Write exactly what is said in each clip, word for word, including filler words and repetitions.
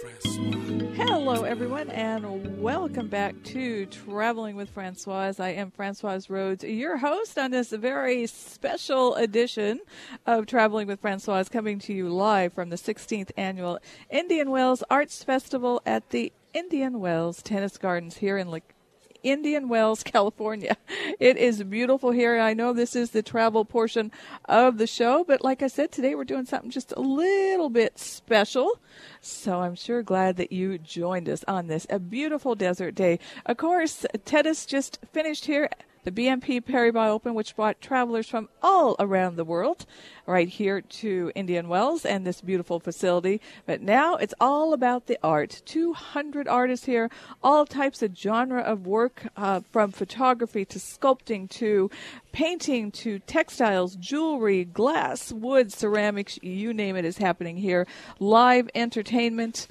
Hello, everyone, and welcome back to Traveling with Francoise. I am Francoise Rhodes, your host on this very special edition of Traveling with Francoise, coming to you live from the sixteenth Annual Indian Wells Arts Festival at the Indian Wells Tennis Gardens here in Lake Indian Wells, California. It is beautiful here. I know this is the travel portion of the show, but like I said, today we're doing something just a little bit special. So I'm sure glad that you joined us on this, a beautiful desert day. Of course, tennis just finished here. The B N P Paribas Open, which brought travelers from all around the world right here to Indian Wells and this beautiful facility. But now it's all about the art. two hundred artists here, all types of genre of work, uh, from photography to sculpting to painting to textiles, jewelry, glass, wood, ceramics, you name it is happening here. Live entertainment.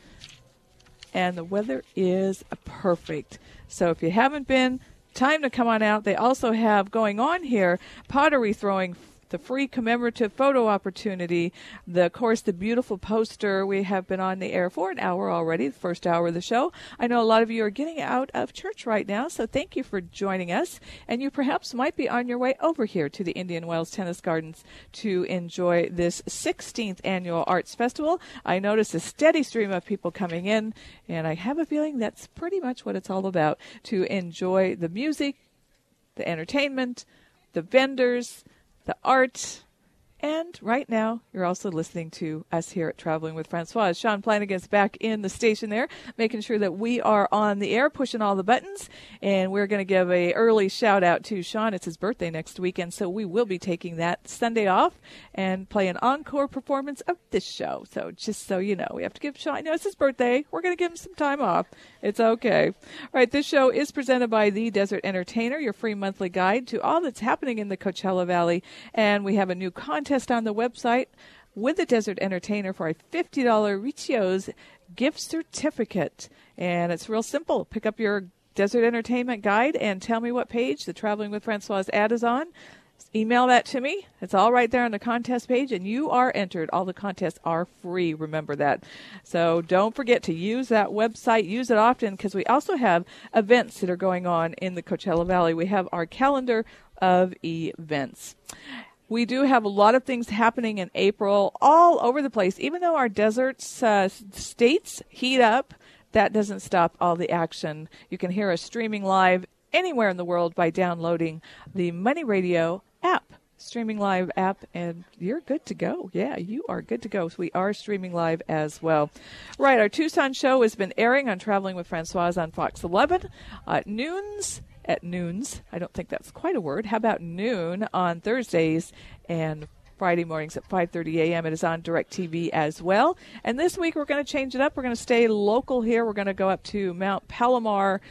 And the weather is perfect. So if you haven't been, time to come on out. They also have going on here pottery throwing, the free commemorative photo opportunity, the, of course, the beautiful poster. We have been on the air for an hour already, the first hour of the show. I know a lot of you are getting out of church right now, so thank you for joining us. And you perhaps might be on your way over here to the Indian Wells Tennis Gardens to enjoy this sixteenth Annual Arts Festival. I notice a steady stream of people coming in, and I have a feeling that's pretty much what it's all about, to enjoy the music, the entertainment, the vendors, the art, and right now you're also listening to us here at Traveling with Francoise. Sean Flanagan's back in the station there, making sure that we are on the air, pushing all the buttons, and we're going to give a early shout out to Sean. It's his birthday next weekend, so we will be taking that Sunday off and play an encore performance of this show. So just so you know, we have to give Sean, you know, it's his birthday. We're going to give him some time off. It's okay. All right, this show is presented by The Desert Entertainer, your free monthly guide to all that's happening in the Coachella Valley, and we have a new contest on the website with the Desert Entertainer for a fifty dollars Riccios gift certificate. And it's real simple. Pick up your Desert Entertainment guide and tell me what page the Traveling with Francoise ad is on. Email that to me. It's all right there on the contest page, and you are entered. All the contests are free. Remember that. So don't forget to use that website. Use it often, because we also have events that are going on in the Coachella Valley. We have our calendar of events. We do have a lot of things happening in April all over the place. Even though our deserts uh, states heat up, that doesn't stop all the action. You can hear us streaming live anywhere in the world by downloading the Money Radio app, streaming live app, and you're good to go. Yeah, you are good to go. So we are streaming live as well. Right, our Tucson show has been airing on Traveling with Francoise on Fox eleven at noons. At noons. I don't think that's quite a word. How about noon on Thursdays and Friday mornings at five thirty a.m. It is on DirecTV as well. And this week we're going to change it up. We're going to stay local here. We're going to go up to Mount Palomar,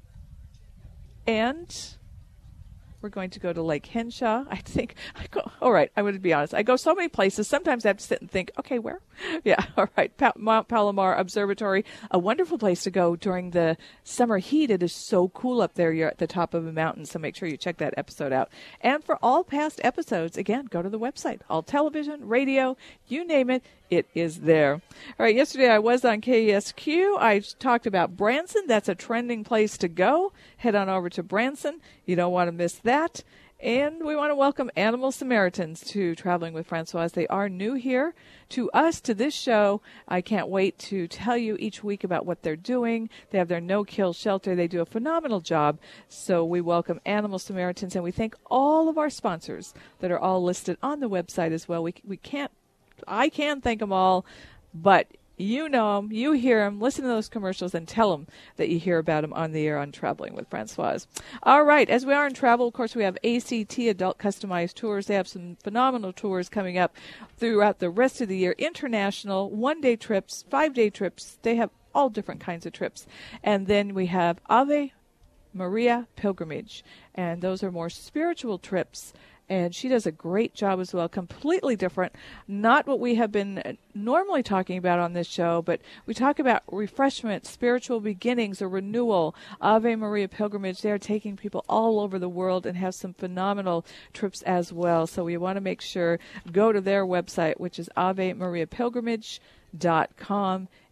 and we're going to go to Lake Henshaw. I think, I go, all right, I would be honest. I go so many places. Sometimes I have to sit and think, okay, where? Yeah, all right. Pa- Mount Palomar Observatory, a wonderful place to go during the summer heat. It is so cool up there. You're at the top of a mountain, so make sure you check that episode out. And for all past episodes, again, go to the website. All television, radio, you name it, it is there. All right, yesterday I was on K E S Q. I talked about Branson. That's a trending place to go. Head on over to Branson. You don't want to miss that. And we want to welcome Animal Samaritans to Traveling with Francoise. They are new here to us, to this show. I can't wait to tell you each week about what they're doing. They have their no-kill shelter. They do a phenomenal job. So we welcome Animal Samaritans, and we thank all of our sponsors that are all listed on the website as well. We we can't, I can thank them all, but you know them, you hear them, listen to those commercials, and tell them that you hear about them on the air on Traveling with Francoise. All right, as we are in travel, of course, we have A C T, Adult Customized Tours. They have some phenomenal tours coming up throughout the rest of the year. International, one-day trips, five-day trips. They have all different kinds of trips. And then we have Ave Maria Pilgrimage, and those are more spiritual trips. And she does a great job as well, completely different. Not what we have been normally talking about on this show, but we talk about refreshment, spiritual beginnings, or renewal. Ave Maria Pilgrimage, they're taking people all over the world and have some phenomenal trips as well. So we want to make sure, go to their website, which is ave maria pilgrimage dot com,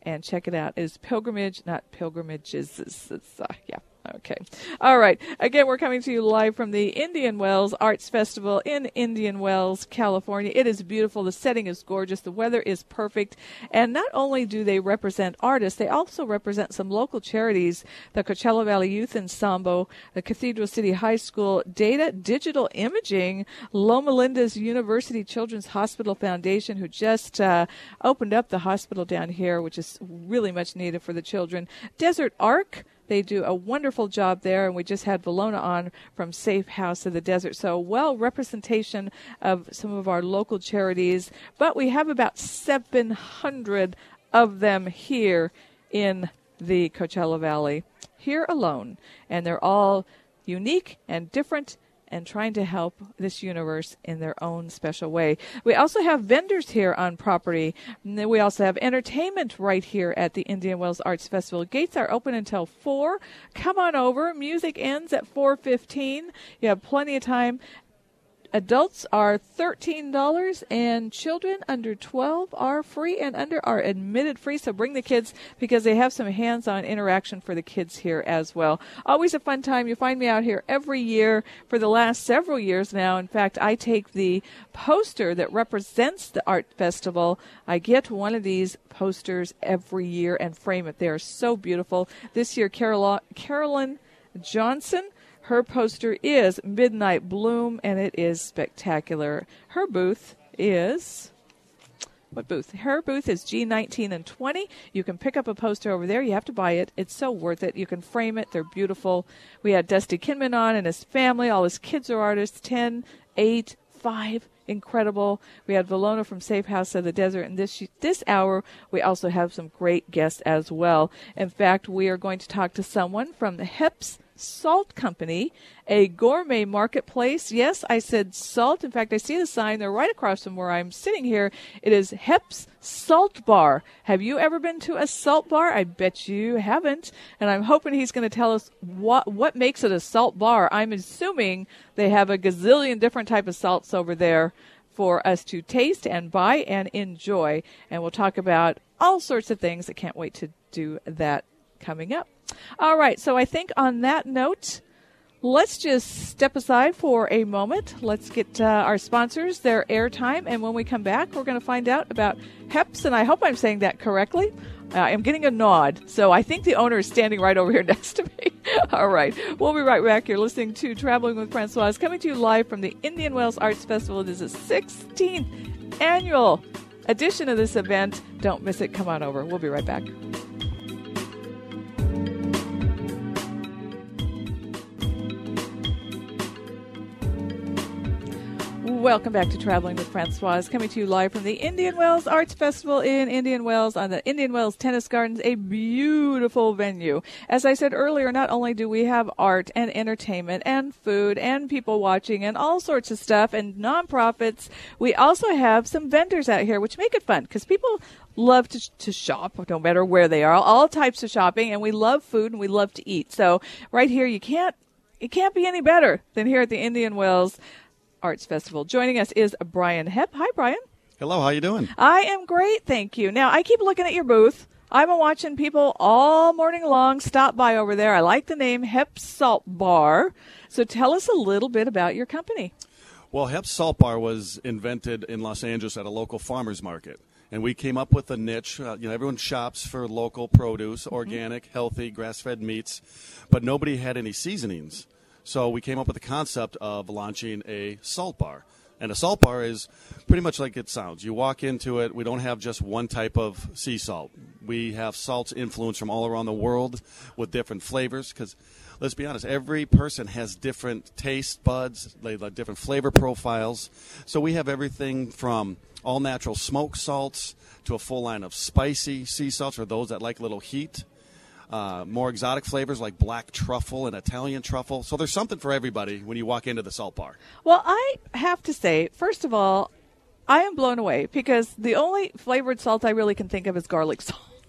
and check it out. It is pilgrimage, not pilgrimages. It's, it's, uh, yeah. Okay. All right. Again, we're coming to you live from the Indian Wells Arts Festival in Indian Wells, California. It is beautiful. The setting is gorgeous. The weather is perfect. And not only do they represent artists, they also represent some local charities, the Coachella Valley Youth Ensemble, the Cathedral City High School, Data Digital Imaging, Loma Linda's University Children's Hospital Foundation, who just uh, opened up the hospital down here, which is really much needed for the children, Desert Arc. They do a wonderful job there, and we just had Valona on from Safe House of the Desert. So, well, representation of some of our local charities. But we have about seven hundred of them here in the Coachella Valley, here alone. And they're all unique and different and trying to help this universe in their own special way. We also have vendors here on property. And then we also have entertainment right here at the Indian Wells Arts Festival. Gates are open until four. Come on over. Music ends at four fifteen. You have plenty of time. Adults are thirteen dollars, and children under twelve are free, and under are admitted free. So bring the kids, because they have some hands-on interaction for the kids here as well. Always a fun time. You find me out here every year for the last several years now. In fact, I take the poster that represents the art festival. I get one of these posters every year and frame it. They are so beautiful. This year, Carol- Carolyn Johnson, her poster is Midnight Bloom, and it is spectacular. Her booth is, what booth? Her booth is G nineteen and twenty. You can pick up a poster over there. You have to buy it. It's so worth it. You can frame it. They're beautiful. We had Dusty Kinman on and his family. All his kids are artists, ten, eight, five. Incredible. We had Valona from Safe House of the Desert, and this this hour we also have some great guests as well. In fact, we are going to talk to someone from the Heps Salt Company, a gourmet marketplace. Yes, I said salt. In fact, I see the sign. They're right across from where I'm sitting here. It is Heps Salt Bar. Have you ever been to a salt bar? I bet you haven't. And I'm hoping he's going to tell us what what makes it a salt bar. I'm assuming they have a gazillion different type of salts over there for us to taste and buy and enjoy. And we'll talk about all sorts of things. I can't wait to do that coming up. All right, so I think on that note, let's just step aside for a moment. Let's get uh, our sponsors their airtime, and when we come back, we're going to find out about Heps, and I hope I'm saying that correctly. Uh, I'm getting a nod, so I think the owner is standing right over here next to me. All right, we'll be right back. You're listening to Traveling with Francoise, coming to you live from the Indian Wells Arts Festival. It is the sixteenth annual edition of this event. Don't miss it. Come on over. We'll be right back. Welcome back to Traveling with Francoise, coming to you live from the Indian Wells Arts Festival in Indian Wells on the Indian Wells Tennis Gardens, a beautiful venue. As I said earlier, not only do we have art and entertainment and food and people watching and all sorts of stuff and nonprofits, we also have some vendors out here, which make it fun because people love to, to shop, no matter where they are, all types of shopping, and we love food and we love to eat. So right here, you can't, it can't be any better than here at the Indian Wells Arts Festival. Joining us is Brian Hepp. Hi, Brian. Hello, how you doing? I am great, thank you. Now, I keep looking at your booth. I've been watching people all morning long stop by over there. I like the name Heps Salt Bar. So tell us a little bit about your company. Well, Heps Salt Bar was invented in Los Angeles at a local farmer's market. And we came up with a niche. Uh, you know, everyone shops for local produce, organic, mm-hmm. healthy, grass-fed meats, but nobody had any seasonings. So we came up with the concept of launching a salt bar. And a salt bar is pretty much like it sounds. You walk into it, we don't have just one type of sea salt. We have salts influenced from all around the world with different flavors because, let's be honest, every person has different taste buds, they have different flavor profiles. So we have everything from all-natural smoked salts to a full line of spicy sea salts for those that like a little heat. Uh, more exotic flavors like black truffle and Italian truffle. So there's something for everybody when you walk into the salt bar. Well, I have to say, first of all, I am blown away because the only flavored salt I really can think of is garlic salt.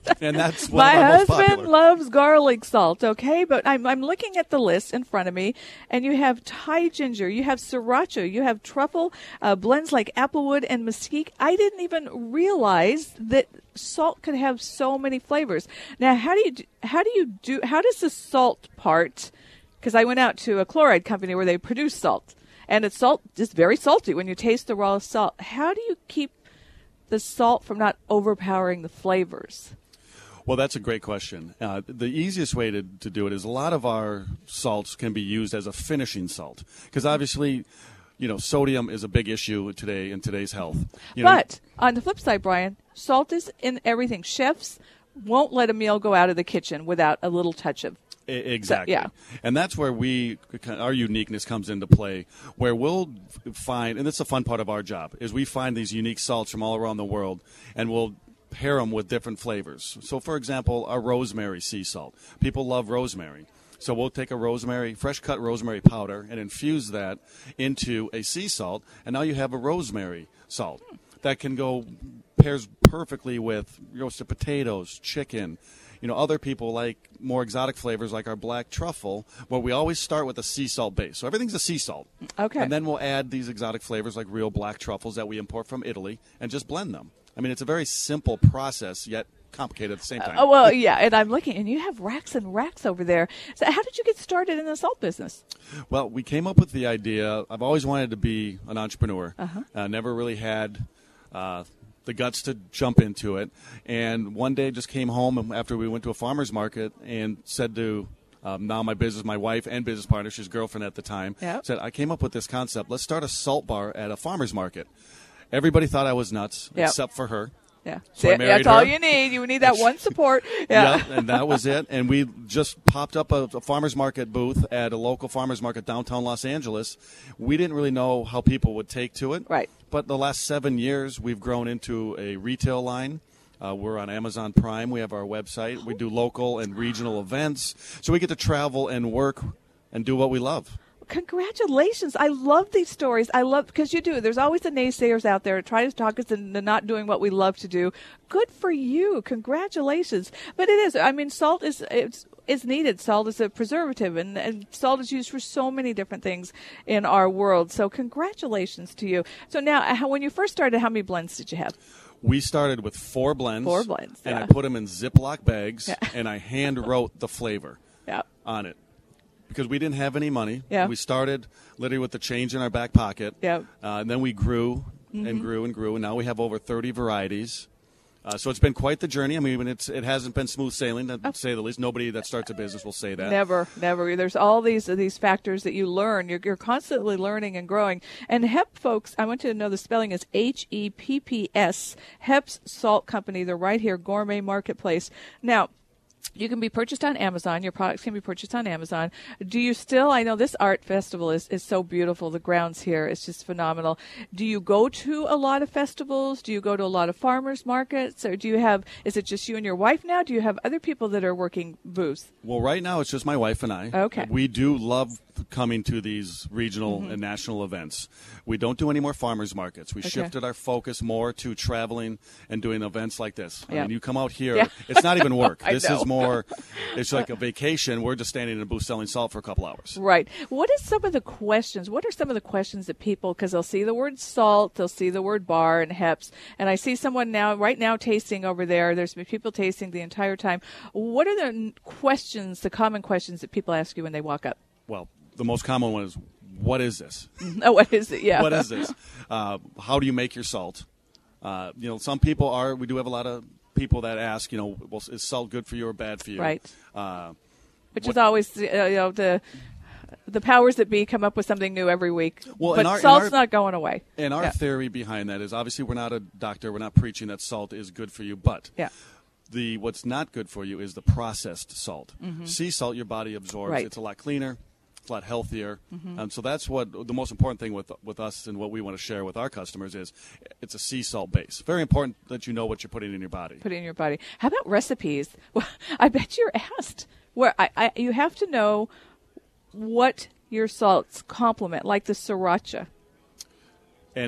And that's one My of our most husband popular. loves garlic salt, okay? But I'm, I'm looking at the list in front of me, and you have Thai ginger, you have sriracha, you have truffle, uh, blends like applewood and mesquite. I didn't even realize that salt could have so many flavors. Now, how do you do, how do you do, how does the salt part, because I went out to a chloride company where they produce salt, and it's salt, just very salty when you taste the raw salt. How do you keep the salt from not overpowering the flavors? Well, that's a great question. Uh, the easiest way to, to do it is a lot of our salts can be used as a finishing salt because obviously, you know, sodium is a big issue today in today's health. You know, But on the flip side, Brian, salt is in everything. Chefs won't let a meal go out of the kitchen without a little touch of. E- Exactly. So, yeah. And that's where we, our uniqueness comes into play, where we'll find, and it's a fun part of our job, is we find these unique salts from all around the world, and we'll pair them with different flavors. So, for example, our rosemary sea salt. People love rosemary. So we'll take a rosemary, fresh cut rosemary powder, and infuse that into a sea salt, and now you have a rosemary salt that can go, pairs perfectly with roasted potatoes, chicken. You know, other people like more exotic flavors like our black truffle, where we always start with a sea salt base. So everything's a sea salt. Okay. And then we'll add these exotic flavors like real black truffles that we import from Italy and just blend them. I mean, it's a very simple process, yet complicated at the same time. Oh, well, yeah, and I'm looking, and you have racks and racks over there. So how did you get started in the salt business? Well, we came up with the idea. I've always wanted to be an entrepreneur. Uh-huh. Uh, never really had uh, the guts to jump into it. And one day just came home after we went to a farmer's market and said to um, now my business, my wife and business partner, she's girlfriend at the time, Yep. said, I came up with this concept. Let's start a salt bar at a farmer's market. Everybody thought I was nuts, Yep. except for her. Yeah, So I See, married that's all her. you need. You need that one support. Yeah. Yeah, and that was it. And we just popped up a, a farmer's market booth at a local farmer's market downtown Los Angeles. We didn't really know how people would take to it. Right. But the last seven years, we've grown into a retail line. Uh, we're on Amazon Prime. We have our website. We do local and regional events. So we get to travel and work and do what we love. Congratulations. I love these stories. I love, because you do. There's always the naysayers out there try to talk us into not doing what we love to do. Good for you. Congratulations. But it is. I mean, salt is it's is needed. Salt is a preservative, and, and salt is used for so many different things in our world. So congratulations to you. So now, how, when you first started, how many blends did you have? We started with four blends. Four blends, And yeah. I put them in Ziploc bags, Yeah. and I hand wrote the flavor Yeah. on it. Because we didn't have any money. Yeah. We started literally with the change in our back pocket. Yeah. Uh, and then we grew Mm-hmm. and grew and grew, and now we have over thirty varieties. Uh, so it's been quite the journey. I mean, it's, it hasn't been smooth sailing, to say the least. Nobody that starts a business will say that. Never, never. There's all these these factors that you learn. You're, you're constantly learning and growing. And Hep, folks, I want you to know the spelling is H E P P S, Hep's Salt Company. They're right here, Gourmet Marketplace. Now, you can be purchased on Amazon. Your products can be purchased on Amazon. Do you still, I know this art festival is, is so beautiful. The grounds here is just phenomenal. Do you go to a lot of festivals? Do you go to a lot of farmers markets? Or do you have, is it just you and your wife now? Do you have other people that are working booths? Well, right now it's just my wife and I. Okay. We do love coming to these regional Mm-hmm. and national events. We don't do any more farmers markets. We Okay. shifted our focus more to traveling and doing events like this. I Yeah. mean, you come out here, Yeah. it's not even work. I This know. is more, it's like a vacation. We're just standing in a booth selling salt for a couple hours. Right. What is some of the questions? What are some of the questions that people, because they'll see the word salt, they'll see the word bar and Heps, and I see someone now, right now, tasting over there. There's been people tasting the entire time. What are the n- questions, the common questions that people ask you when they walk up? Well, the most common one is, what is this? Oh, what is it? Yeah. What is this? Uh, how do you make your salt? Uh, you know, some people are, we do have a lot of people that ask, you know, well, is salt good for you or bad for you? Right. Uh, Which what- is always, uh, you know, the the powers that be come up with something new every week. Well, but in our- in salt's our- not going away. And our Yeah. theory behind that is obviously we're not a doctor. We're not preaching that salt is good for you, but Yeah. the what's not good for you is the processed salt. Sea salt, your body absorbs. Right. It's a lot cleaner. It's a lot healthier. Um, so that's what the most important thing with with us and what we want to share with our customers is it's a sea salt base. Very important that you know what you're putting in your body. Put it in your body. How about recipes? Well, I bet you're asked. Where I, I you have to know what your salts complement, like the sriracha. And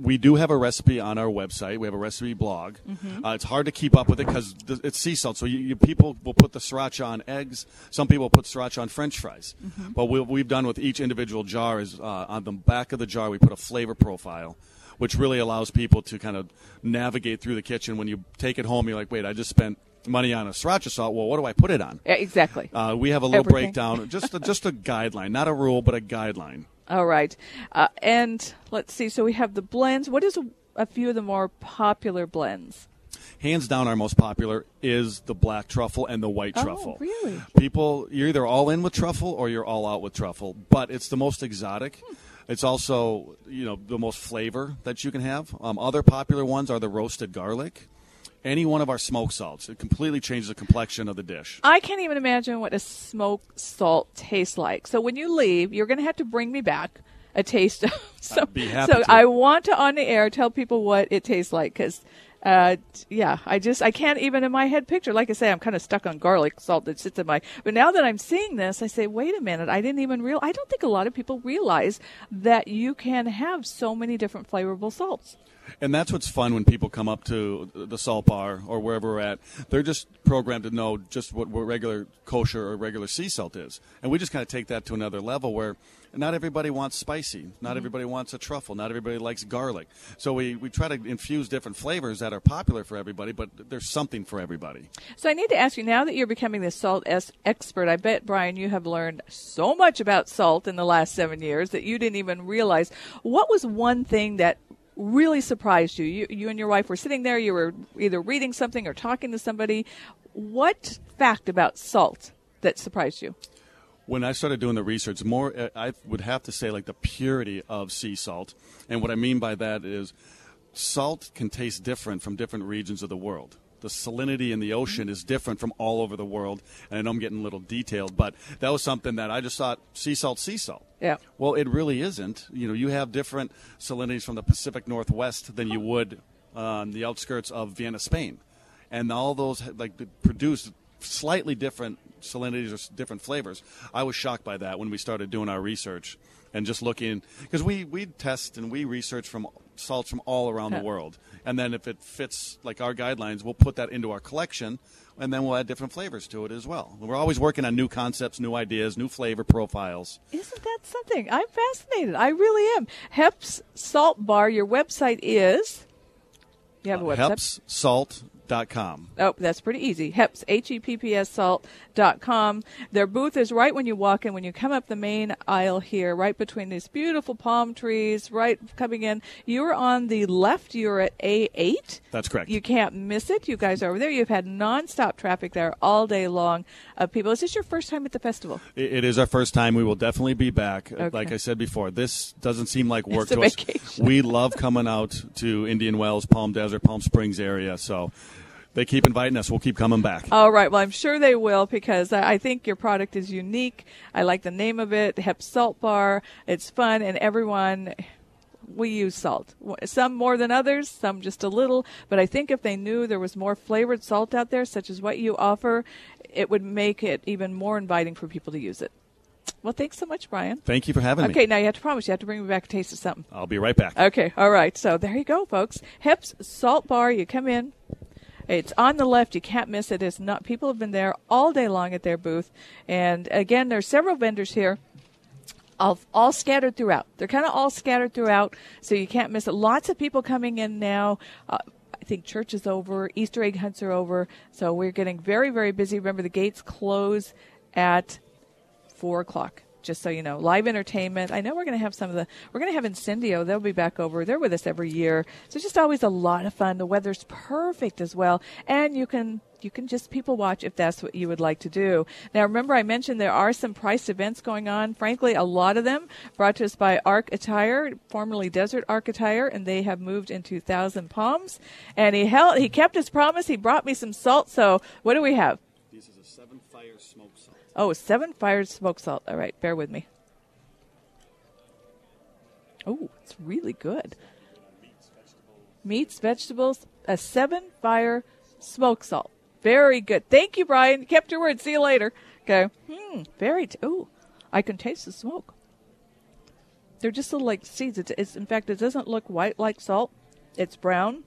we do have a recipe on our website. We have a recipe blog. Mm-hmm. Uh, it's hard to keep up with it because it's sea salt. So you, you, people will put the sriracha on eggs. Some people put sriracha on French fries. Mm-hmm. But what we've done with each individual jar is uh, on the back of the jar we put a flavor profile, which really allows people to kind of navigate through the kitchen. When you take it home, you're like, wait, I just spent money on a sriracha salt. Well, what do I put it on? Yeah, exactly. Uh, we have a little Everything. breakdown, just a, just a guideline, not a rule, but a guideline. All right. Uh, and let's see. So we have the blends. What is a, a few of the more popular blends? Hands down, our most popular is the black truffle and the white Oh, truffle. really? People, you're either all in with truffle or you're all out with truffle, but it's the most exotic. Hmm. It's also, you know, the most flavor that you can have. Um, other popular ones are the roasted garlic. Any one of our smoke salts. It completely changes the complexion of the dish. I can't even imagine what a smoked salt tastes like. So when you leave, you're going to have to bring me back a taste of some. I'd be happy so to. I want to, on the air, tell people what it tastes like because, uh, yeah, I just, I can't even in my head picture. Like I say, I'm kind of stuck on garlic salt that sits in my, but now that I'm seeing this, I say, wait a minute, I didn't even real. I don't think a lot of people realize that you can have so many different flavorful salts. And that's what's fun when people come up to the salt bar or wherever we're at. They're just programmed to know just what, what regular kosher or regular sea salt is. And we just kind of take that to another level where not everybody wants spicy. Not mm-hmm. everybody wants a truffle. Not everybody likes garlic. So we, we try to infuse different flavors that are popular for everybody, but there's something for everybody. So I need to ask you, now that you're becoming the salt es- expert, I bet, Brian, you have learned so much about salt in the last seven years that you didn't even realize. What was one thing that really surprised you? You you and your wife were sitting there, you were either reading something or talking to somebody. What fact about salt that surprised you? When I started doing the research, more I would have to say like the purity of sea salt. And what I mean by that is salt can taste different from different regions of the world. The salinity in the ocean is different from all over the world. And I know I'm getting a little detailed, but that was something that I just thought, sea salt, sea salt. Yeah. Well, it really isn't. You know, you have different salinities from the Pacific Northwest than you would on the outskirts of Vienna, Spain. And all those like produce slightly different salinities or different flavors. I was shocked by that when we started doing our research and just looking, because we, we test and we research from salts from all around the world. And then if it fits like our guidelines, we'll put that into our collection, and then we'll add different flavors to it as well. We're always working on new concepts, new ideas, new flavor profiles. Isn't that something? I'm fascinated. I really am. Heps Salt Bar, your website is? You have a Uh, website? Heps Salt dot com. Oh, that's pretty easy. Heps, H E P P S salt dot com. Their booth is right when you walk in, when you come up the main aisle here, right between these beautiful palm trees, right coming in. You're on the left. You're at A eight. That's correct. You can't miss it. You guys are over there. You've had nonstop traffic there all day long of people. Is this your first time at the festival? It, it is our first time. We will definitely be back. Okay. Like I said before, this doesn't seem like work It's a to us. vacation. We love coming out to Indian Wells, Palm Desert, Palm Springs area. So they keep inviting us. We'll keep coming back. All right. Well, I'm sure they will because I think your product is unique. I like the name of it, Hep Salt Bar. It's fun, and everyone, we use salt. Some more than others, some just a little. But I think if they knew there was more flavored salt out there, such as what you offer, it would make it even more inviting for people to use it. Well, thanks so much, Brian. Thank you for having okay, me. now you have to promise you have to bring me back a taste of something. I'll be right back. Okay, all right. So there you go, folks. Hep's Salt Bar. You come in. It's on the left. You can't miss it. It's not. People have been there all day long at their booth. And, again, there's several vendors here, all, all scattered throughout. They're kind of all scattered throughout, so you can't miss it. Lots of people coming in now. Uh, I think church is over. Easter egg hunts are over. So we're getting very, very busy. Remember, the gates close at four o'clock. Just so you know, live entertainment. I know we're going to have some of the, we're going to have Incendio. They'll be back over. They're with us every year. So it's just always a lot of fun. The weather's perfect as well. And you can, you can just people watch if that's what you would like to do. Now, remember I mentioned there are some priced events going on. Frankly, a lot of them brought to us by Arc Attire, formerly Desert Arc Attire, and they have moved into Thousand Palms. And he held, he kept his promise. He brought me some salt. So what do we have? This is a Seven Fire Smoked Salt. Oh, Seven Fires smoked salt. All right, bear with me. Oh, it's really good. Meats, vegetables, a Seven Fire smoked salt. Very good. Thank you, Brian. You kept your word. See you later. Okay. Hmm, very, t- ooh, I can taste the smoke. They're just little like seeds. It's, it's in fact, it doesn't look white like salt. It's brown.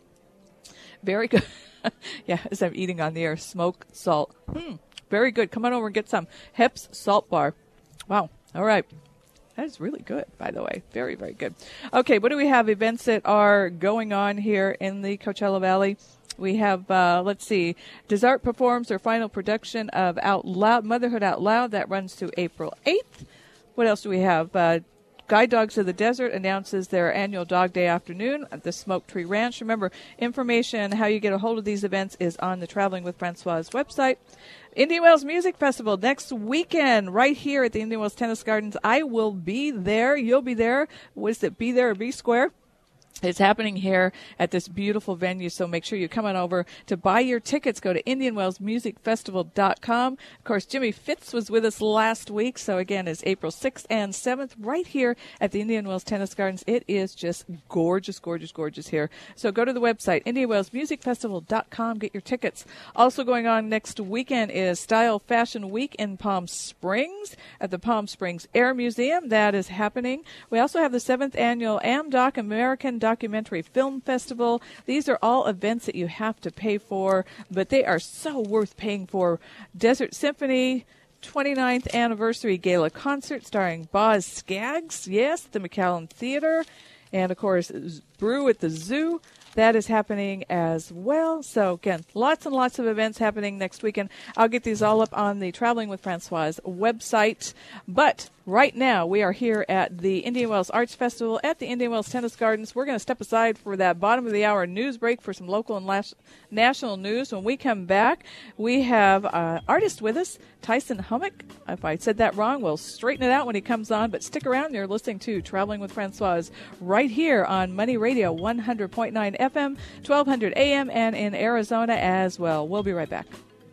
Very good. Yeah, as I'm eating on the air, smoked salt. Hmm, very good. Come on over and get some. Heps Salt Bar. Wow. All right. That is really good, by the way. Very, very good. Okay, what do we have? Events that are going on here in the Coachella Valley. We have, uh, let's see, Desart performs their final production of Out Loud, Motherhood Out Loud. That runs through April eighth. What else do we have? Uh, Guide Dogs of the Desert announces their annual Dog Day afternoon at the Smoke Tree Ranch. Remember, information how you get a hold of these events is on the Traveling with Francoise website. Indian Wells Music Festival next weekend right here at the Indian Wells Tennis Gardens. I will be there. You'll be there. What is it, Be There or Be Square? It's happening here at this beautiful venue, so make sure you come on over to buy your tickets. Go to indian wells music festival dot com. Of course, Jimmy Fitz was with us last week, so again, it's April sixth and seventh right here at the Indian Wells Tennis Gardens. It is just gorgeous, gorgeous, gorgeous here. So go to the website, indian wells music festival dot com. Get your tickets. Also going on next weekend is Style Fashion Week in Palm Springs at the Palm Springs Air Museum. That is happening. We also have the seventh Annual AmDoc American Documentary Film Festival. These are all events that you have to pay for, but they are so worth paying for. Desert Symphony, twenty-ninth Anniversary Gala Concert starring Boz Scaggs, yes, the McAllen Theater, and of course, Brew at the Zoo. That is happening as well. So, again, lots and lots of events happening next weekend. I'll get these all up on the Traveling with Francoise website. But right now, we are here at the Indian Wells Arts Festival at the Indian Wells Tennis Gardens. We're going to step aside for that bottom of the hour news break for some local and las- national news. When we come back, we have an artist with us, Tyson Hummock. If I said that wrong, we'll straighten it out when he comes on. But stick around. You're listening to Traveling with Francoise right here on Money Radio one hundred point nine F M, twelve hundred A M, and in Arizona as well. We'll be right back.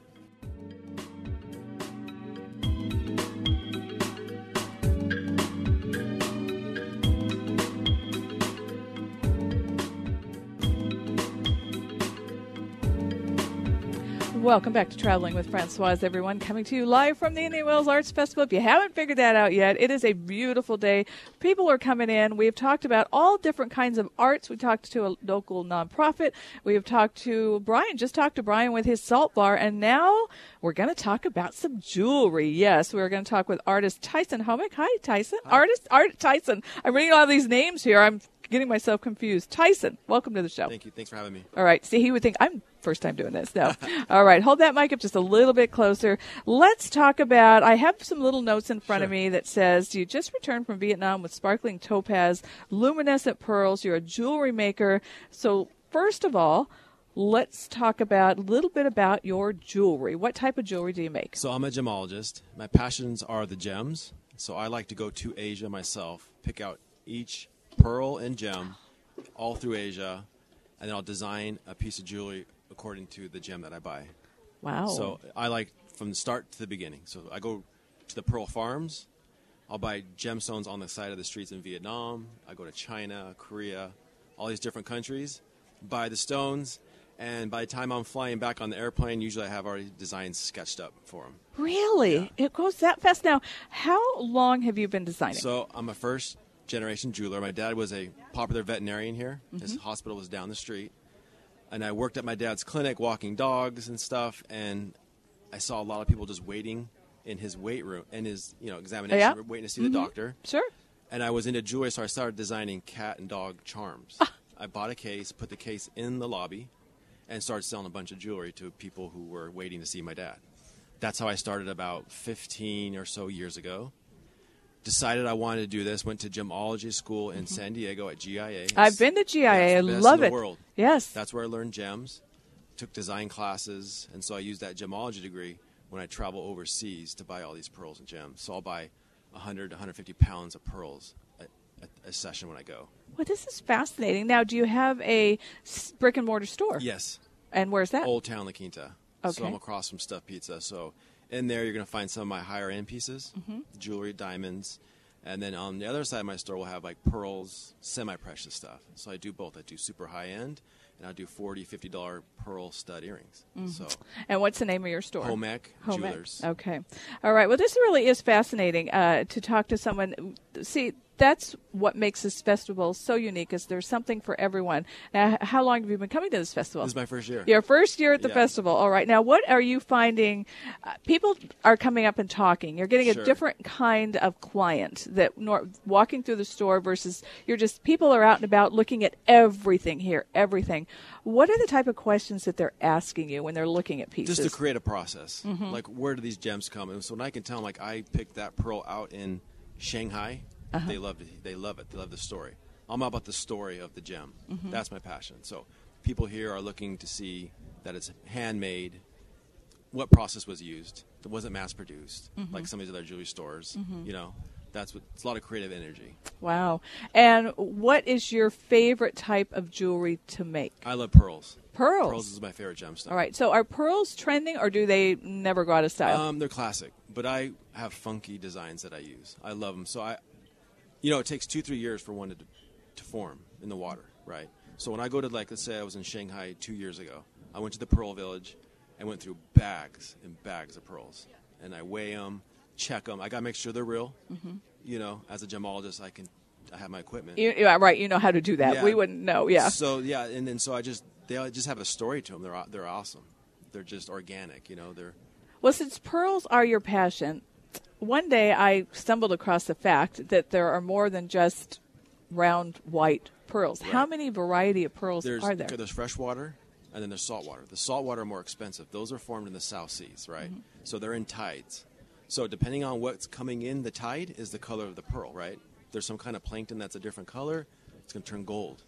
Welcome back to Traveling with Francoise, everyone. Coming to you live from the Indian Wells Arts Festival. If you haven't figured that out yet, it is a beautiful day. People are coming in. We've talked about all different kinds of arts. We talked to a local nonprofit. We have talked to Brian, just talked to Brian with his salt bar. And now we're going to talk about some jewelry. Yes, we're going to talk with artist Tyson Hummock. Hi, Tyson. Hi. Artist, Art Tyson. I'm reading all these names here. I'm getting myself confused. Tyson, welcome to the show. Thank you. Thanks for having me. All right. See, he would think I'm first time doing this. No. All right. Hold that mic up just a little bit closer. Let's talk about, I have some little notes in front Sure. of me that says, you just returned from Vietnam with sparkling topaz, luminescent pearls. You're a jewelry maker. So first of all, let's talk about a little bit about your jewelry. What type of jewelry do you make? So I'm a gemologist. My passions are the gems. So I like to go to Asia myself, pick out each pearl and gem all through Asia, and then I'll design a piece of jewelry according to the gem that I buy. Wow. So I like from the start to the beginning. So I go to the pearl farms. I'll buy gemstones on the side of the streets in Vietnam. I go to China, Korea, all these different countries, buy the stones, and by the time I'm flying back on the airplane, usually I have already designs sketched up for them. Really? Yeah. It goes that fast. Now, how long have you been designing? So I'm a first generation jeweler. My dad was a popular veterinarian here. Mm-hmm. His hospital was down the street. And I worked at my dad's clinic walking dogs and stuff, and I saw a lot of people just waiting in his weight room, in his you know examination, Yeah. room, waiting to see Mm-hmm. the doctor. Sure. And I was into jewelry, so I started designing cat and dog charms. Ah. I bought a case, put the case in the lobby, and started selling a bunch of jewelry to people who were waiting to see my dad. That's how I started about fifteen or so years ago. Decided I wanted to do this. Went to gemology school in Mm-hmm. San Diego at G I A. I've been to G I A. Yeah, I it's the best love in the it. world. Yes. That's where I learned gems. Took design classes, and so I used that gemology degree when I travel overseas to buy all these pearls and gems. So I'll buy one hundred to one hundred fifty pounds of pearls a, a, a session when I go. Well, this is fascinating. Now, do you have a s- brick and mortar store? Yes. And where's that? Old Town La Quinta. Okay. So I'm across from Stuffed Pizza. So in there, you're going to find some of my higher end pieces, Mm-hmm. jewelry, diamonds. And then on the other side of my store, we'll have like pearls, semi-precious stuff. So I do both. I do super high end, and I do forty dollars, fifty dollars pearl stud earrings. So And what's the name of your store? Home Ec Home Ec. Jewelers. Okay. All right. Well, this really is fascinating uh, to talk to someone. see, that's what makes this festival so unique, is there's something for everyone. Now, h- how long have you been coming to this festival? This is my first year. Your first year at the Yeah. festival. All right. Now, what are you finding? Uh, people are coming up and talking. You're getting Sure. a different kind of client that nor- walking through the store versus you're just people are out and about looking at everything here, everything. What are the type of questions that they're asking you when they're looking at pieces? Just the creative process. Mm-hmm. Like, where do these gems come? And so when I can tell them, like, I picked that pearl out in Shanghai, Uh-huh. they love it. They love it. They love the story. I'm all about the story of the gem. Mm-hmm. That's my passion. So people here are looking to see that it's handmade, what process was used. It wasn't mass produced, Mm-hmm. like some of these other jewelry stores. You know, that's what. It's a lot of creative energy. Wow. And what is your favorite type of jewelry to make? I love pearls. Pearls. Pearls is my favorite gemstone. All right. So are pearls trending, or do they never go out of style? Um, they're classic, but I have funky designs that I use. I love them. So I, you know, it takes two, three years for one to to form in the water, right? So when I go to, like, let's say I was in Shanghai two years ago, I went to the Pearl Village and went through bags and bags of pearls, and I weigh them, check them. I got to make sure they're real. Mm-hmm. You know, as a gemologist, I can, I have my equipment. You, yeah, right. You know how to do that. Yeah. We wouldn't know. Yeah. So yeah, and then so I just they all just have a story to them. They're aw- they're awesome. They're just organic. You know, they're Well, since pearls are your passion, one day I stumbled across the fact that there are more than just round white pearls. How Right. many variety of pearls There's are there? okay, there's fresh water, and then there's salt water. The salt water are more expensive. Those are formed in the South Seas, right? Mm-hmm. So they're in tides. So depending on what's coming in the tide is the color of the pearl, right? There's some kind of plankton that's a different color. It's going to turn gold.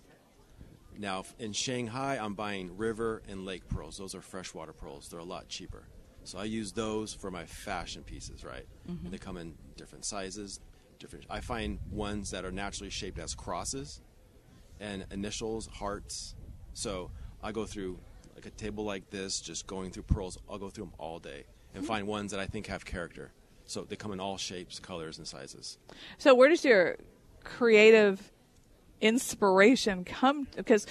Now f- in Shanghai, I'm buying river and lake pearls. Those are freshwater pearls. They're a lot cheaper. So I use those for my fashion pieces, right? Mm-hmm. And they come in different sizes. Different. I find ones that are naturally shaped as crosses and initials, hearts. So I go through like a table like this, just going through pearls. I'll go through them all day and find ones that I think have character. So they come in all shapes, colors, and sizes. So where does your creative inspiration come? Because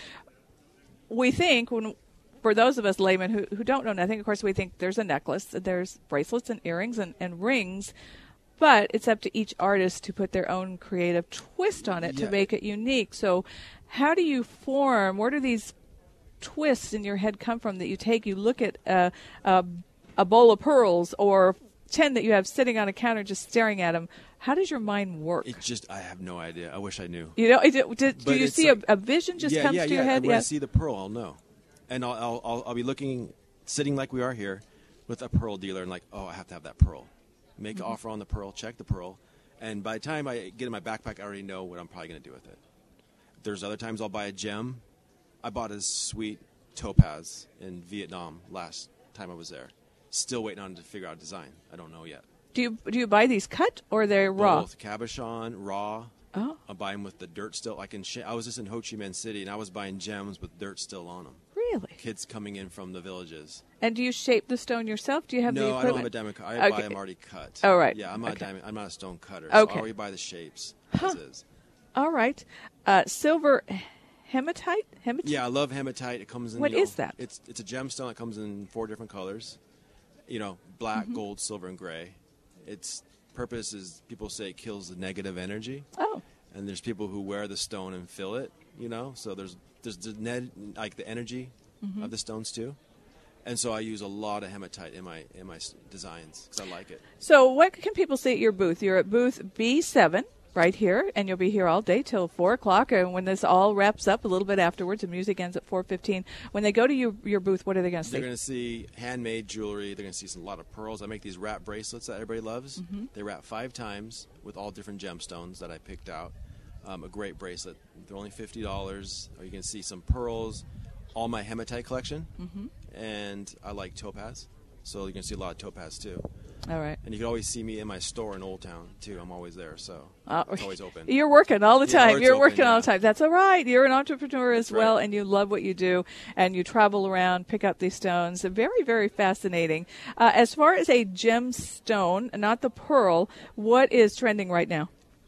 we think, when for those of us laymen who, who don't know nothing, of course we think there's a necklace, there's bracelets and earrings and, and rings, but it's up to each artist to put their own creative twist on it to Yeah. make it unique. So how do you form, where do these twists in your head come from that you take? You look at a, a, a bowl of pearls or ten that you have sitting on a counter just staring at them. How does your mind work? It just, I have no idea. I wish I knew. You know, is it, did, do But you it's see like- a, a vision just yeah, comes yeah, to yeah. your head? When Yeah. I see the pearl, I'll know. And I'll, I'll, I'll, I'll be looking, sitting like we are here with a pearl dealer and like, oh, I have to have that pearl. Make Mm-hmm. an offer on the pearl, check the pearl. And by the time I get in my backpack, I already know what I'm probably going to do with it. There's other times I'll buy a gem. I bought a sweet topaz in Vietnam last time I was there. Still waiting on to figure out design. I don't know yet. Do you do you buy these cut or they're raw? Both cabochon, raw. Oh, I buy them with the dirt still. I can. Sh- I was just in Ho Chi Minh City, and I was buying gems with dirt still on them. really? Kids coming in from the villages. And do you shape the stone yourself? Do you have the No, I don't have a equipment? diamond cut. I buy Okay. them already cut. Oh, right. Yeah, I'm not Okay. a diamond. I'm not a stone cutter. Okay. So I already buy the shapes Huh. as is. All right. Uh, silver hematite? Hematite? Yeah, I love hematite. It comes in. What you know, is that? It's it's a gemstone that comes in four different colors. You know, black, Mm-hmm. gold, silver, and gray. Its purpose is people say it kills the negative energy. Oh, And there's people who wear the stone and feel it, you know. So there's there's the ne- like the energy Mm-hmm. of the stones too, and so I use a lot of hematite in my in my s- designs because I like it. so what can people see at your booth? You're at booth B seven right here, and you'll be here all day till four o'clock. And when this all wraps up, a little bit afterwards, the music ends at four fifteen. When they go to your your booth, what are they going to see? They're going to see handmade jewelry. They're going to see some, a lot of pearls. I make these wrap bracelets that everybody loves. Mm-hmm. They wrap five times with all different gemstones that I picked out. Um, a great bracelet. They're only fifty dollars. Or you can see some pearls. All my hematite collection, Mm-hmm. and I like topaz, so you can see a lot of topaz too. All right. And you can always see me in my store in Old Town too. I'm always there, so Uh, it's always open. You're working all the Yeah, time. or it's You're open, working all yeah. the time. That's all right. You're an entrepreneur as That's well, right. and you love what you do, and you travel around, pick up these stones. Very, very fascinating. Uh, as far as a gemstone, not the pearl, what is trending right now?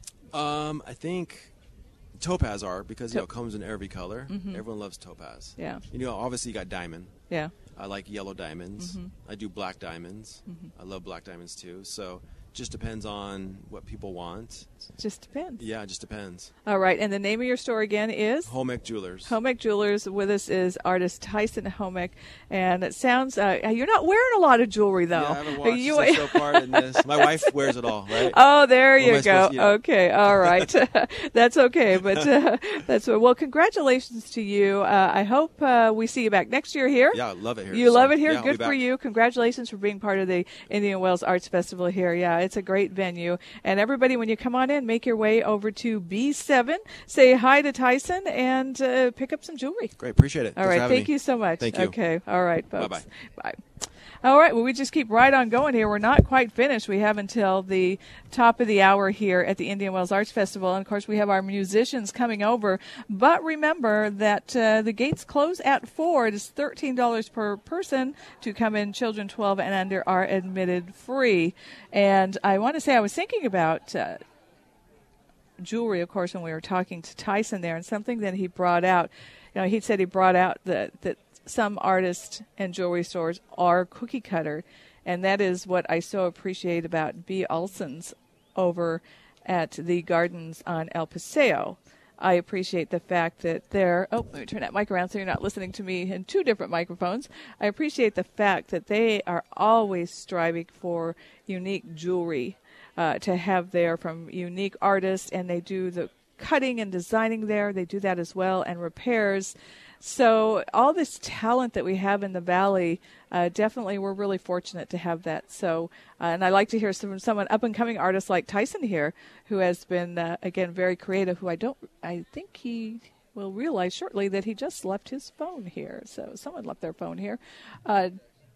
Um, I think topaz are because you To- know it comes in every color. Everyone loves topaz. Yeah. You know, obviously you got diamond. Yeah. I like yellow diamonds. Mm-hmm. I do black diamonds. I love black diamonds too. So just depends on what people want. Just depends. Yeah, it just depends. All right. And the name of your store again is? Homek Jewelers. Homek Jewelers. With us is artist Tyson Homek. And it sounds, uh, you're not wearing a lot of jewelry, though. Yeah, I haven't watched you, the show part in this. My wife wears it all, right? Oh, there What am you I go. supposed to- yeah. Okay. All right. That's okay. But uh, that's well, congratulations to you. Uh, I hope uh, we see you back next year here. Yeah, I love it here. You So, love it here? yeah, I'll Good be for back. you. Congratulations for being part of the Indian Wells Arts Festival here. Yeah, it's a great venue. And everybody, when you come on in, make your way over to B seven. Say hi to Tyson and uh, pick up some jewelry. Great, appreciate it. All Thanks right. for having Thank me. you so much. Thank you. Okay. All right, folks. Bye-bye. Bye. All right. Well, we just keep right on going here. We're not quite finished. We have until the top of the hour here at the Indian Wells Arts Festival. And, of course, we have our musicians coming over. But remember that uh, the gates close at four. It is thirteen dollars per person to come in. Children twelve and under are admitted free. And I want to say I was thinking about uh, jewelry, of course, when we were talking to Tyson there, and something that he brought out. You know, he said he brought out that that some artists and jewelry stores are cookie cutter, and that is what I so appreciate about B. Olson's over at the Gardens on El Paseo. I appreciate the fact that they're, oh, let me turn that mic around so you're not listening to me in two different microphones. I appreciate the fact that they are always striving for unique jewelry uh, to have there from unique artists, and they do the cutting and designing there. They do that as well, and repairs. So all this talent that we have in the Valley, uh, definitely we're really fortunate to have that. So, uh, and I like to hear some someone up-and-coming artist like Tyson here, who has been, uh, again, very creative, who I don't, I think he will realize shortly that he just left his phone here. So someone left their phone here. Uh,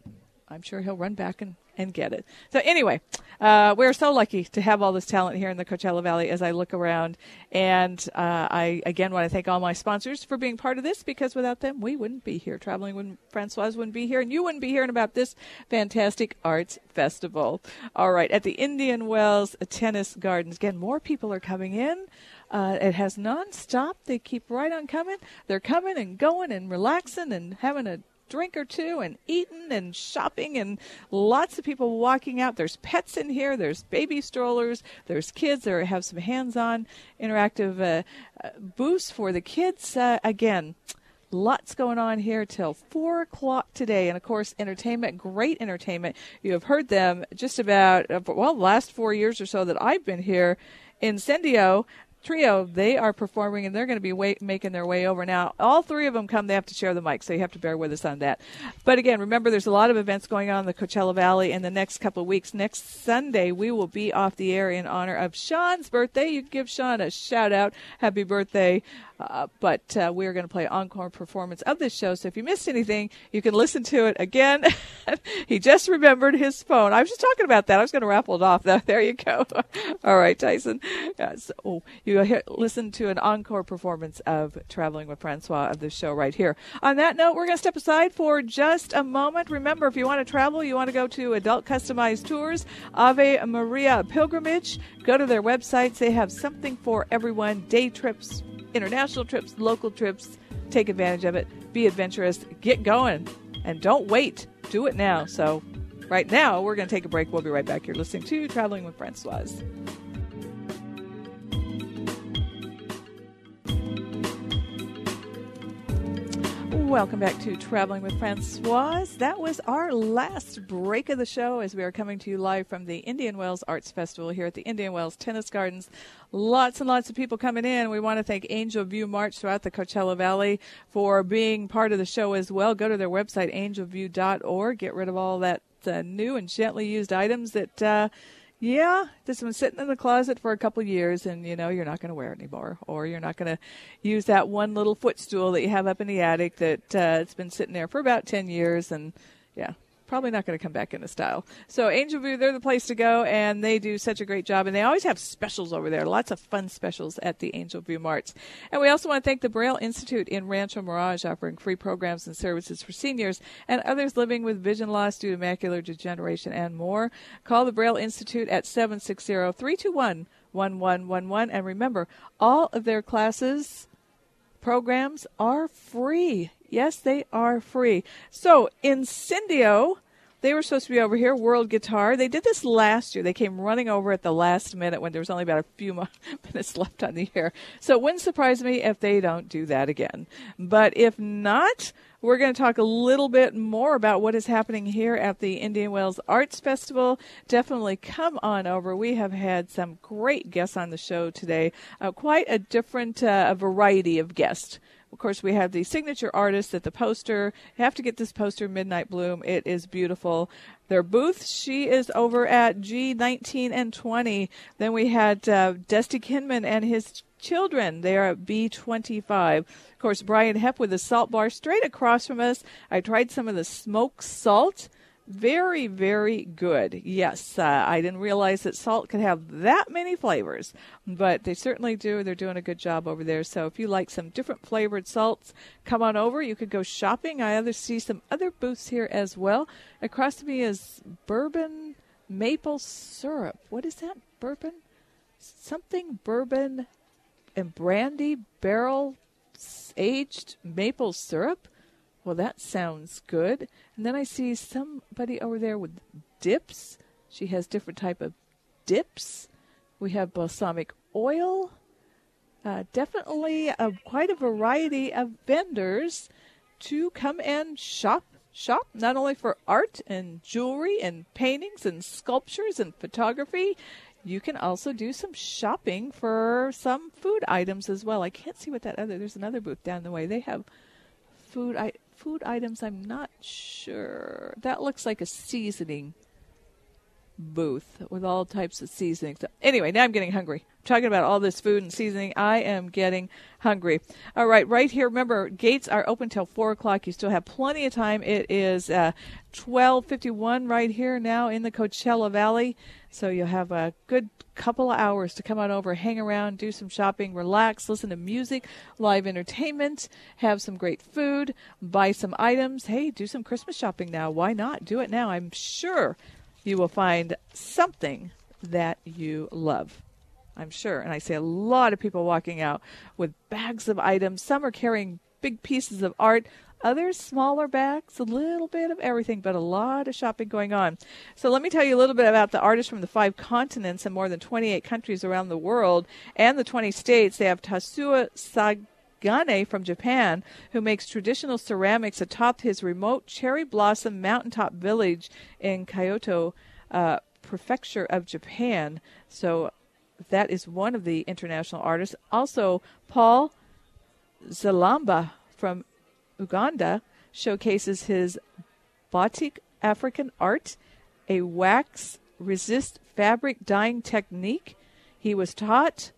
I'm sure he'll run back and, and get it. So anyway, uh, we're so lucky to have all this talent here in the Coachella Valley as I look around. And uh, I, again, want to thank all my sponsors for being part of this, because without them, we wouldn't be here. Traveling with Francoise wouldn't be here, and you wouldn't be hearing about this fantastic arts festival. All right, at the Indian Wells Tennis Gardens. Again, more people are coming in. Uh, it has nonstop. They keep right on coming. They're coming and going and relaxing and having a drink or two and eating and shopping, and lots of people walking out. There's pets in here. There's baby strollers. There's kids. There have some hands-on interactive uh, uh, booths for the kids. Uh, again, lots going on here till four o'clock today. And, of course, entertainment, great entertainment. You have heard them just about, uh, well, the last four years or so that I've been here. Incendio Trio, they are performing, and they're going to be wait, making their way over. Now, all three of them come, they have to share the mic, so you have to bear with us on that. But again, remember, there's a lot of events going on in the Coachella Valley in the next couple of weeks. Next Sunday, we will be off the air in honor of Sean's birthday. You can give Sean a shout-out. Happy birthday. Uh, but uh, we're going to play an encore performance of this show, so if you missed anything, you can listen to it again. He just remembered his phone. I was just talking about that. I was going to raffle it off. There you go. All right, Tyson. Uh, so you hear, listen to an encore performance of Traveling with Francois of the show right here. On that note, we're going to step aside for just a moment. Remember, if you want to travel, you want to go to Adult Customized Tours, Ave Maria Pilgrimage, go to their websites. They have something for everyone, day trips, international trips, local trips. Take advantage of it. Be adventurous. Get going. And don't wait. Do it now. So right now, we're going to take a break. We'll be right back. You're listening to Traveling with Francoise. Welcome back to Traveling with Francoise. That was our last break of the show as we are coming to you live from the Indian Wells Arts Festival here at the Indian Wells Tennis Gardens. Lots and lots of people coming in. We want to thank Angel View March throughout the Coachella Valley for being part of the show as well. Go to their website, angel view dot org. Get rid of all that uh, new and gently used items that... Uh, Yeah, this one's sitting in the closet for a couple of years, and, you know, you're not going to wear it anymore. Or you're not going to use that one little footstool that you have up in the attic that uh, it's been sitting there for about ten years, and, yeah, probably not going to come back into style. So Angel View, they're the place to go, and they do such a great job. And they always have specials over there, lots of fun specials at the Angel View Marts. And we also want to thank the Braille Institute in Rancho Mirage, offering free programs and services for seniors and others living with vision loss due to macular degeneration and more. Call the Braille Institute at seven six zero, three two one, one one one one. And remember, all of their classes, programs are free. Yes, they are free. So, Incendio, They were supposed to be over here, World Guitar. They did this last year. They came running over at the last minute when there was only about a few mo- minutes left on the air. So it wouldn't surprise me if they don't do that again. But if not, we're going to talk a little bit more about what is happening here at the Indian Wells Arts Festival. Definitely come on over. We have had some great guests on the show today, uh, quite a different uh, variety of guests. Of course, we have the signature artist at the poster. You have to get this poster, Midnight Bloom. It is beautiful. Their booth, she is over at G nineteen and twenty. Then we had uh, Dusty Kinman and his children. They are at B twenty-five. Of course, Brian Hepp with the salt bar straight across from us. I tried some of the smoked salt. Very, very good. Yes, uh, I didn't realize that salt could have that many flavors, but they certainly do. They're doing a good job over there. So if you like some different flavored salts, come on over. You could go shopping. I other see some other booths here as well. Across from me is bourbon maple syrup. What is that? Bourbon? Something bourbon and brandy barrel aged maple syrup? Well, that sounds good. And then I see somebody over there with dips. She has different type of dips. We have balsamic oil. Uh, definitely a, quite a variety of vendors to come and shop. Shop not only for art and jewelry and paintings and sculptures and photography. You can also do some shopping for some food items as well. I can't see what that other. There's another booth down the way. They have food I, food items. I'm not sure. That looks like a seasoning booth with all types of seasonings. So anyway, now I'm getting hungry. I'm talking about all this food and seasoning. I am getting hungry. All right, right here. Remember, gates are open till four o'clock. You still have plenty of time. It is uh, twelve fifty-one right here now in the Coachella Valley. So you'll have a good couple of hours to come on over, hang around, do some shopping, relax, listen to music, live entertainment, have some great food, buy some items. Hey, do some Christmas shopping now. Why not? Do it now. I'm sure you will find something that you love. I'm sure. And I see a lot of people walking out with bags of items. Some are carrying big pieces of art. Others, smaller bags, a little bit of everything, but a lot of shopping going on. So let me tell you a little bit about the artists from the five continents and more than twenty-eight countries around the world and the twenty states. They have Tatsuo Sagane from Japan, who makes traditional ceramics atop his remote cherry blossom mountaintop village in Kyoto, uh, prefecture of Japan. So that is one of the international artists. Also, Paul Zalamba from Uganda showcases his batik African art, a wax resist fabric dyeing technique. He was taught,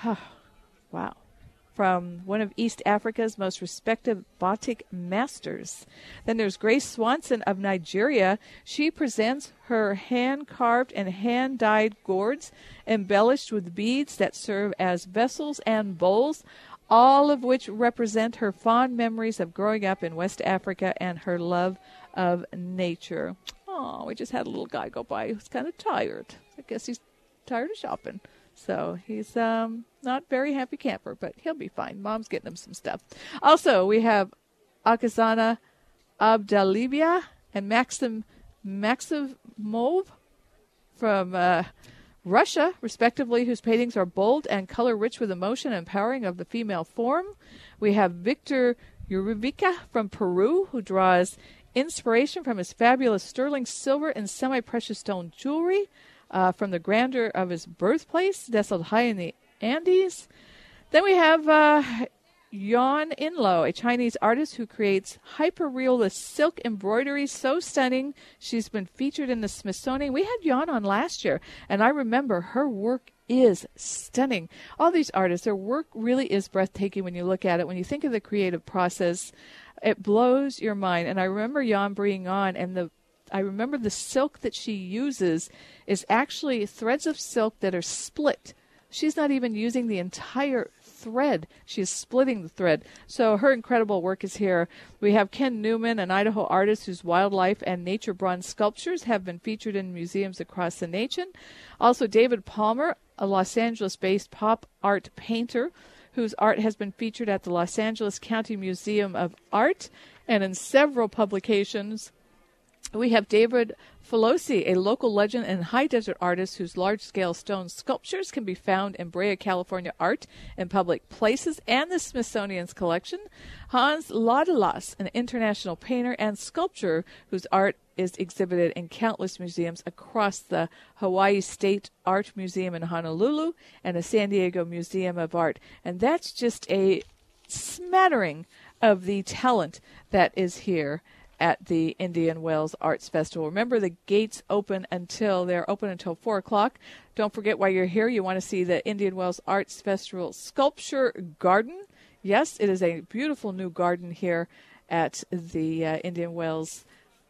wow, from one of East Africa's most respected batik masters. Then there's Grace Swanson of Nigeria. She presents her hand-carved and hand-dyed gourds embellished with beads that serve as vessels and bowls, all of which represent her fond memories of growing up in West Africa and her love of nature. Oh, we just had a little guy go by who's kind of tired. I guess he's tired of shopping. So he's um, not very happy camper, but he'll be fine. Mom's getting him some stuff. Also, we have Akazana Abdalibia and Maxim Maximov from uh, Russia, respectively, whose paintings are bold and color-rich with emotion and empowering of the female form. We have Victor Urivica from Peru, who draws inspiration from his fabulous sterling silver and semi-precious stone jewelry uh, from the grandeur of his birthplace, nestled high in the Andes. Then we have uh, Yuan Inlo, a Chinese artist who creates hyper-realist silk embroidery so stunning. She's been featured in the Smithsonian. We had Yuan on last year, and I remember her work is stunning. All these artists, their work really is breathtaking when you look at it. When you think of the creative process, it blows your mind. And I remember Yuan being on, and the I remember the silk that she uses is actually threads of silk that are split. She's not even using the entire thread. She's splitting the thread. So her incredible work is here. We have Ken Newman, an Idaho artist whose wildlife and nature bronze sculptures have been featured in museums across the nation. Also David Palmer, a Los Angeles-based pop art painter whose art has been featured at the Los Angeles County Museum of Art and in several publications. We have David Filosi, a local legend and high desert artist whose large-scale stone sculptures can be found in Brea, California art in public places and the Smithsonian's collection. Hans Ladelas, an international painter and sculptor whose art is exhibited in countless museums across the Hawaii State Art Museum in Honolulu and the San Diego Museum of Art. And that's just a smattering of the talent that is here at the Indian Wells Arts Festival. Remember, the gates open until they're open until four o'clock. Don't forget, while you're here, you want to see the Indian Wells Arts Festival Sculpture Garden. Yes, it is a beautiful new garden here at the uh, Indian Wells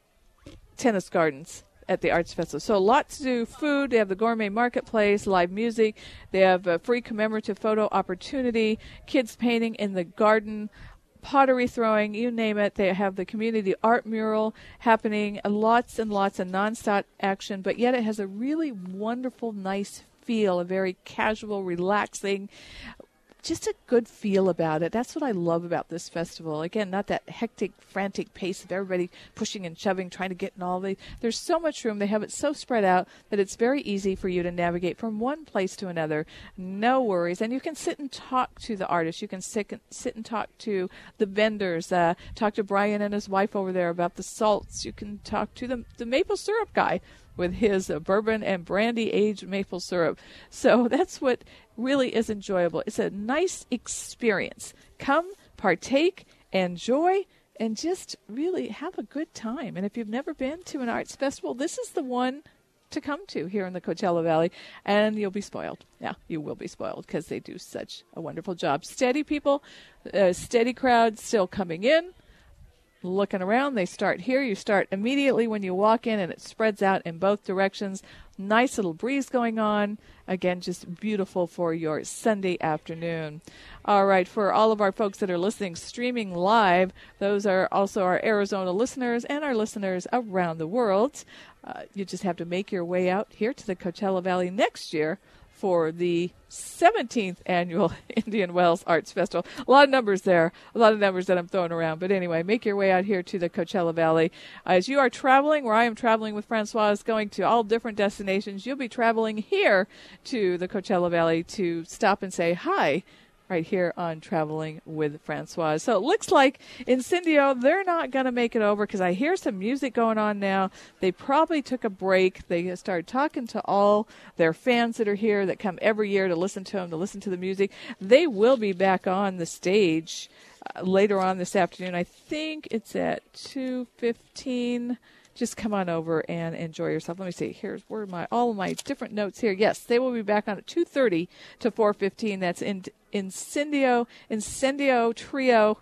Tennis Gardens at the Arts Festival. So a lot to do. Food, they have the gourmet marketplace, live music, they have a free commemorative photo opportunity, kids painting in the garden, pottery throwing, you name it. They have the community art mural happening, lots and lots of nonstop action, but yet it has a really wonderful, nice feel, a very casual, relaxing, just a good feel about it. That's what I love about this festival. Again, not that hectic, frantic pace of everybody pushing and shoving, trying to get in all the... There's so much room. They have it so spread out that it's very easy for you to navigate from one place to another. No worries. And you can sit and talk to the artists. You can sit, sit and talk to the vendors. Uh, talk to Brian and his wife over there about the salts. You can talk to the, the maple syrup guy with his uh, bourbon and brandy aged maple syrup. So that's what really is enjoyable. It's a nice experience. Come, partake, enjoy, and just really have a good time. And if you've never been to an arts festival, this is the one to come to here in the Coachella Valley, and you'll be spoiled. Yeah, you will be spoiled because they do such a wonderful job. Steady people, uh, steady crowd still coming in. Looking around, they start here. You start immediately when you walk in, and it spreads out in both directions. Nice little breeze going on. Again, just beautiful for your Sunday afternoon. All right, for all of our folks that are listening, streaming live, those are also our Arizona listeners and our listeners around the world. Uh, you just have to make your way out here to the Coachella Valley next year for the seventeenth annual Indian Wells Arts Festival. A lot of numbers there, a lot of numbers that I'm throwing around. But anyway, make your way out here to the Coachella Valley. As you are traveling, where I am traveling with Francoise, going to all different destinations, you'll be traveling here to the Coachella Valley to stop and say hi right here on Traveling with Francoise. So it looks like Incendio, they're not going to make it over because I hear some music going on now. They probably took a break. They started talking to all their fans that are here that come every year to listen to them, to listen to the music. They will be back on the stage uh, later on this afternoon. I think it's at two fifteen. Just come on over and enjoy yourself. Let me see. Here's where are my all of my different notes here. Yes, they will be back on at two thirty to four fifteen. That's in Incendio, Incendio Trio,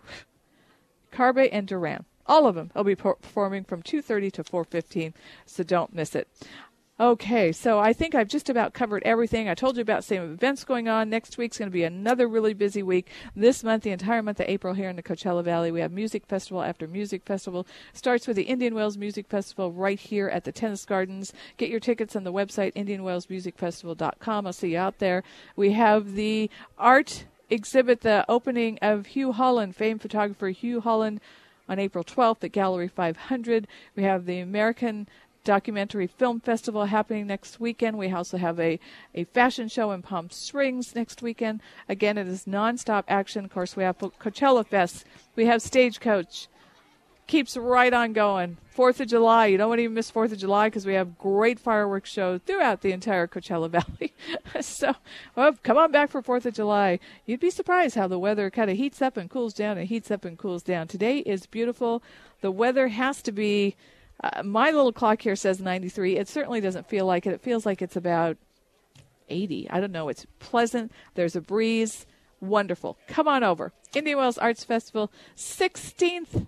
Carbe and Duran. All of them will be performing from two thirty to four fifteen, so don't miss it. Okay, so I think I've just about covered everything. I told you about some events going on. Next week's going to be another really busy week. This month, the entire month of April here in the Coachella Valley, we have music festival after music festival. Starts with the Indian Wells Music Festival right here at the Tennis Gardens. Get your tickets on the website, indian wells music festival dot com. I'll see you out there. We have the art exhibit, the opening of Hugh Holland, famed photographer Hugh Holland, on April twelfth at Gallery five hundred. We have the American Documentary Film Festival happening next weekend. We also have a, a fashion show in Palm Springs next weekend. Again, it is nonstop action. Of course, we have Coachella Fest. We have Stagecoach. Keeps right on going. Fourth of July. You don't want to even miss Fourth of July because we have great fireworks shows throughout the entire Coachella Valley. So, well, come on back for Fourth of July. You'd be surprised how the weather kind of heats up and cools down and heats up and cools down. Today is beautiful. The weather has to be... Uh, my little clock here says ninety-three. It certainly doesn't feel like it. It feels like it's about eighty. I don't know. It's pleasant. There's a breeze. Wonderful. Come on over. Indian Wells Arts Festival, sixteenth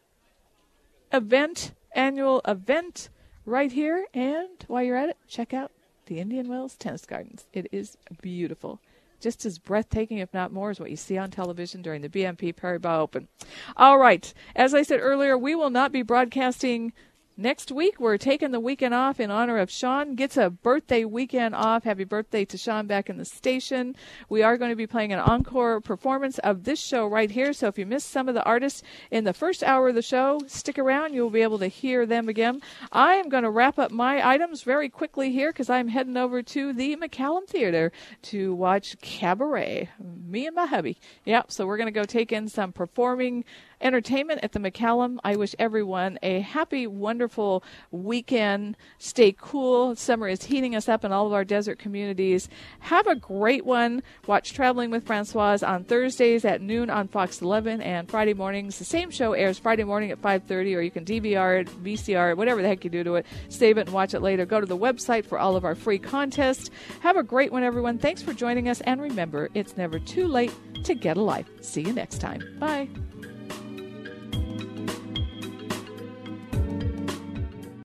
event, annual event right here. And while you're at it, check out the Indian Wells Tennis Gardens. It is beautiful. Just as breathtaking, if not more, is what you see on television during the B M P Paribas Open. All right. As I said earlier, we will not be broadcasting Next week, we're taking the weekend off in honor of Sean. Gets a birthday weekend off. Happy birthday to Sean back in the station. We are going to be playing an encore performance of this show right here. So if you missed some of the artists in the first hour of the show, stick around. You'll be able to hear them again. I am going to wrap up my items very quickly here because I'm heading over to the McCallum Theater to watch Cabaret. Me and my hubby. Yep, so we're going to go take in some performing entertainment at the McCallum. I wish everyone a happy, wonderful weekend. Stay cool. Summer is heating us up in all of our desert communities. Have a great one. Watch Traveling with Francoise on Thursdays at noon on Fox eleven, and Friday mornings. The same show airs Friday morning at five thirty, or you can D V R it, V C R it, whatever the heck you do to it. Save it and watch it later. Go to the website for all of our free contests. Have a great one, everyone. Thanks for joining us, and remember, it's never too late to get a life. See you next time. Bye.